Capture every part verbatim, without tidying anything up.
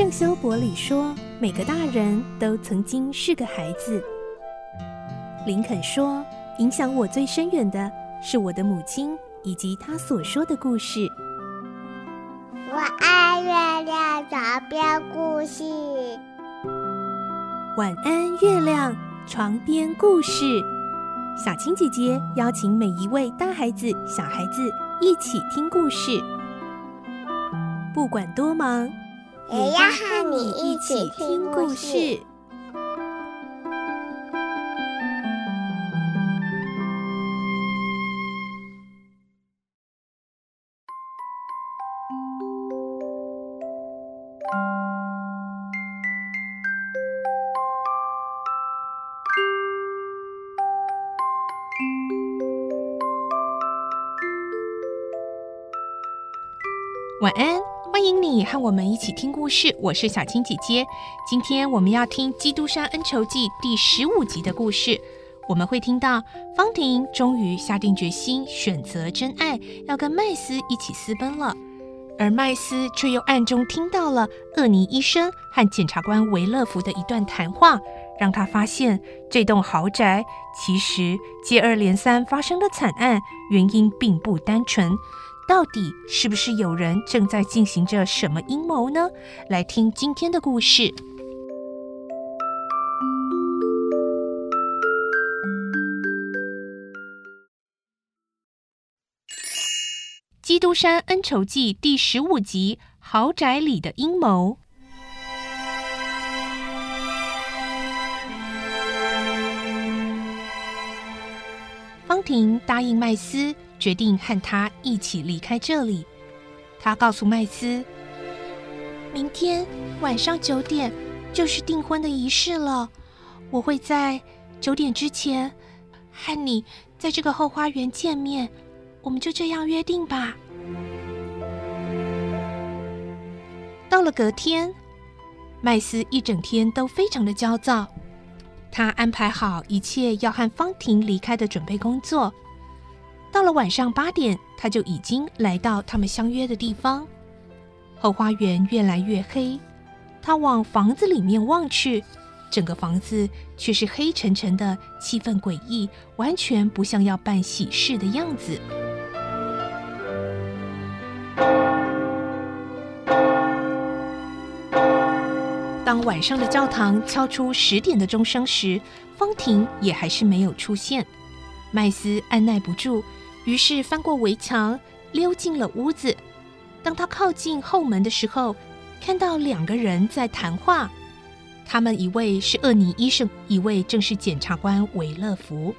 圣修伯里说，每个大人都曾经是个孩子。林肯说，影响我最深远的是我的母亲以及她所说的故事。 我爱月亮床边故事。 晚安，月亮床边故事。小青姐姐邀请每一位大孩子、小孩子一起听故事，不管多忙， 也要和你一起听故事。 晚安，欢迎你和我们一起听故事，我是小青姐姐。今天我们要听《基督山恩仇记》第十五集的故事。我们会听到方婷终于下定决心选择真爱，要跟麦斯一起私奔了，而麦斯却又暗中听到了厄尼医生和检察官维勒福的一段谈话，让他发现这栋豪宅其实接二连三发生的惨案原因并不单纯。到底是不是有人正在进行着什么阴谋呢？来听今天的故事。基督山恩仇记第十五集，豪宅里的阴谋。方婷答应麦斯，决定和他一起离开这里。他告诉麦斯，明天晚上九点就是订婚的仪式了，我会在九点之前和你在这个后花园见面，我们就这样约定吧。到了隔天，麦斯一整天都非常的焦躁，他安排好一切要和方婷离开的准备工作。到了晚上八点，他就已经来到他们相约的地方。后花园越来越黑，他往房子里面望去，整个房子却是黑沉沉的，气氛诡异，完全不像要办喜事的样子。当晚上的教堂敲出十点的钟声时，方婷也还是没有出现。麦斯按耐不住，于是翻过围墙，溜进了屋子。当他靠近后门的时候，看到两个人在谈话，他们一位是厄尼医生，一位正是检察官维勒福。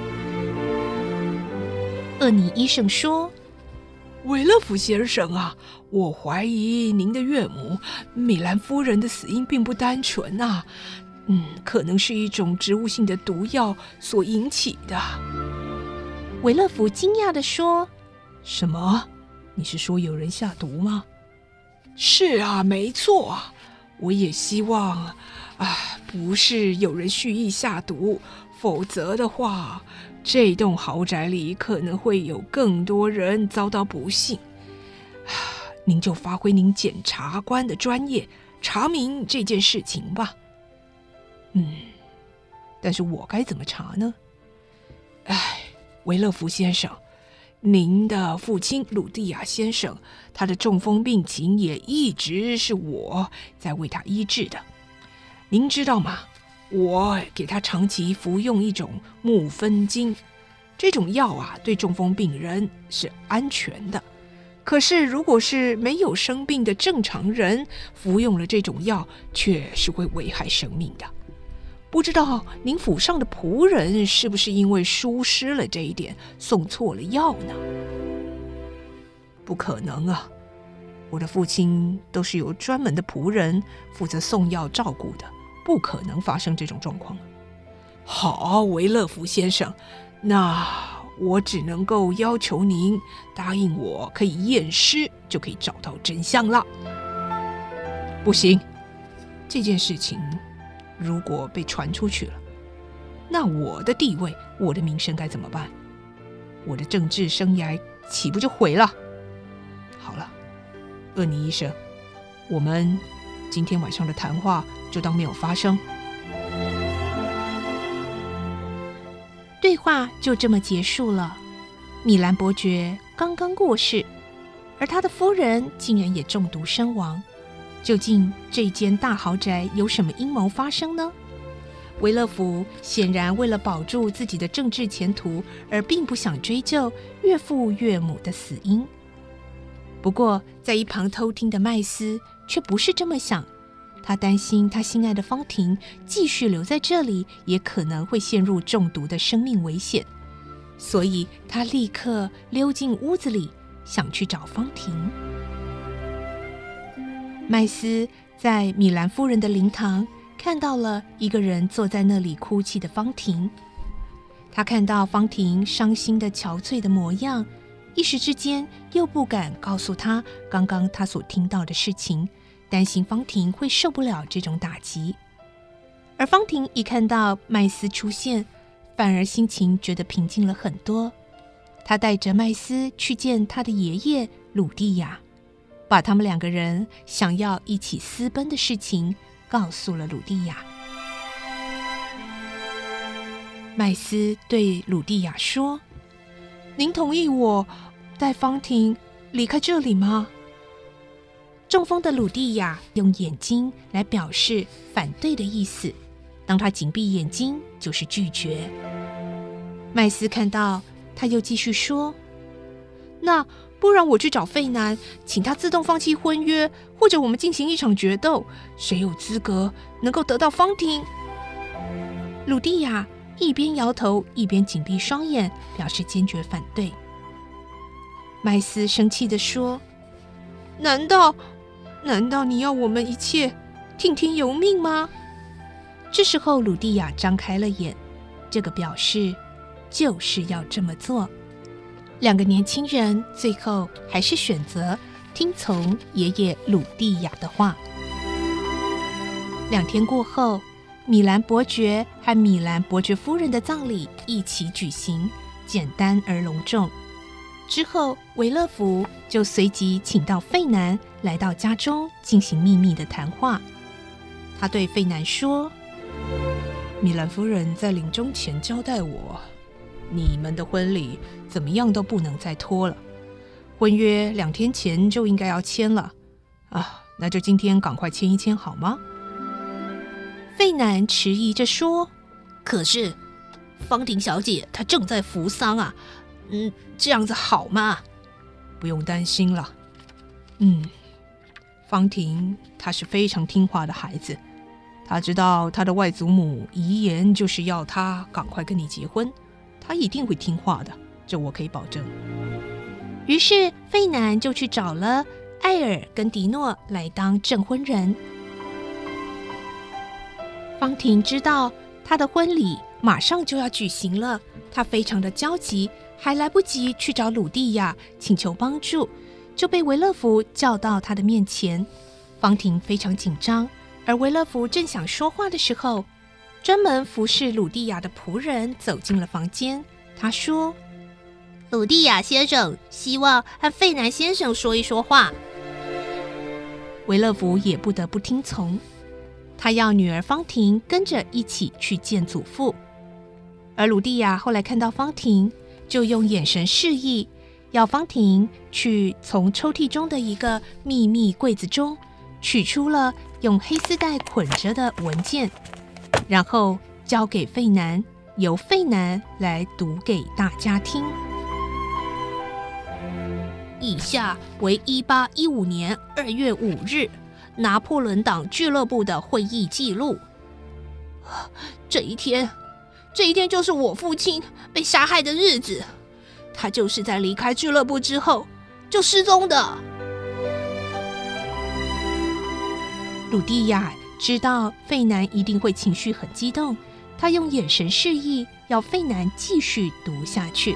厄尼医生说， 维勒福先生啊，我怀疑您的岳母米兰夫人的死因并不单纯啊，嗯，可能是一种植物性的毒药所引起的。 维勒福惊讶地说， 什么？你是说有人下毒吗？是啊，没错啊，我也希望啊，不是有人蓄意下毒，否则的话，这栋豪宅里可能会有更多人遭到不幸。您就发挥您检察官的专业，查明这件事情吧。嗯，但是我该怎么查呢？哎，维勒福先生，您的父亲鲁蒂亚先生，他的中风病情也一直是我在为他医治的。您知道吗？我给他长期服用一种木酚精，这种药啊，对中风病人是安全的。可是如果是没有生病的正常人服用了这种药，却是会危害生命的。不知道您府上的仆人是不是因为疏失了这一点，送错了药呢？不可能啊，我的父亲都是由专门的仆人负责送药照顾的，不可能发生这种状况。好，维勒福先生，那我只能够要求您答应我可以验尸，就可以找到真相了。不行，这件事情如果被传出去了，那我的地位，我的名声该怎么办？我的政治生涯岂不就毁了？好了，厄尼医生，我们今天晚上的谈话就当没有发生。 对话就这么结束了。米兰伯爵刚刚过世，而他的夫人竟然也中毒身亡。究竟这间大豪宅有什么阴谋发生呢？维勒福显然为了保住自己的政治前途，而并不想追究岳父岳母的死因。不过，在一旁偷听的麦斯却不是这么想，他担心他心爱的芳婷继续留在这里，也可能会陷入中毒的生命危险，所以他立刻溜进屋子里，想去找芳婷。麦斯在米兰夫人的灵堂看到了一个人坐在那里哭泣的芳婷，他看到芳婷伤心的憔悴的模样，一时之间又不敢告诉他刚刚他所听到的事情，担心芳婷会受不了这种打击。而芳婷一看到麦斯出现，反而心情觉得平静了很多。他带着麦斯去见他的爷爷鲁蒂亚，把他们两个人想要一起私奔的事情告诉了鲁蒂亚。麦斯对鲁蒂亚说：“您同意我带芳婷离开这里吗？”中风的鲁蒂亚用眼睛来表示反对的意思，当他紧闭眼睛就是拒绝。麦斯看到，他又继续说：“那不然我去找费南，请他自动放弃婚约，或者我们进行一场决斗，谁有资格能够得到芳婷？”鲁蒂亚一边摇头，一边紧闭双眼，表示坚决反对。麦斯生气地说：“难道难道你要我们一切听天由命吗？”这时候鲁蒂亚张开了眼，这个表示就是要这么做。两个年轻人最后还是选择听从爷爷鲁蒂亚的话。两天过后，米兰伯爵和米兰伯爵夫人的葬礼一起举行，简单而隆重。之后，维勒福就随即请到费南来到家中进行秘密的谈话。他对费南说：“ 米兰夫人在临终前交代我，你们的婚礼怎么样都不能再拖了，婚约两天前就应该要签了啊，那就今天赶快签一签好吗？” 费南迟疑着说：“可是芳婷小姐她正在服丧啊，嗯，这样子好吗？”“ 不用担心了，嗯，芳婷她是非常听话的孩子，她知道她的外祖母遗言就是要她赶快跟你结婚，她一定会听话的，这我可以保证。” 于是费南就去找了艾尔跟迪诺来当证婚人。芳婷知道她的婚礼马上就要举行了，她非常的焦急，还来不及去找鲁蒂亚请求帮助，就被维勒福叫到她的面前。芳婷非常紧张，而维勒福正想说话的时候，专门服侍鲁蒂亚的仆人走进了房间。他说：“鲁蒂亚先生希望和费南先生说一说话。”维勒福也不得不听从，他要女儿芳婷跟着一起去见祖父。而鲁蒂亚后来看到芳婷，就用眼神示意，要芳婷去从抽屉中的一个秘密柜子中取出了用黑丝带捆着的文件，然后交给费南，由费南来读给大家听。以下为一八一五年二月五日拿破仑党俱乐部的会议记录。这一天，这一天就是我父亲被杀害的日子。他就是在离开俱乐部之后就失踪的。鲁蒂亚知道费南一定会情绪很激动，他用眼神示意要费南继续读下去。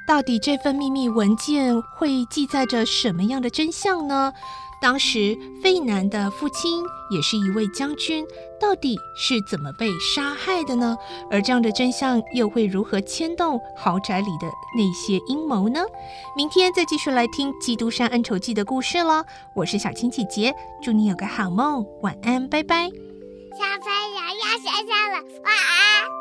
到底这份秘密文件会记载着什么样的真相呢？当时费南的父亲也是一位将军，到底是怎么被杀害的呢？而这样的真相又会如何牵动豪宅里的那些阴谋呢？明天再继续来听《基督山恩仇记》的故事咯。我是小青姐姐，祝你有个好梦，晚安，拜拜。 小朋友要睡觉了，晚安。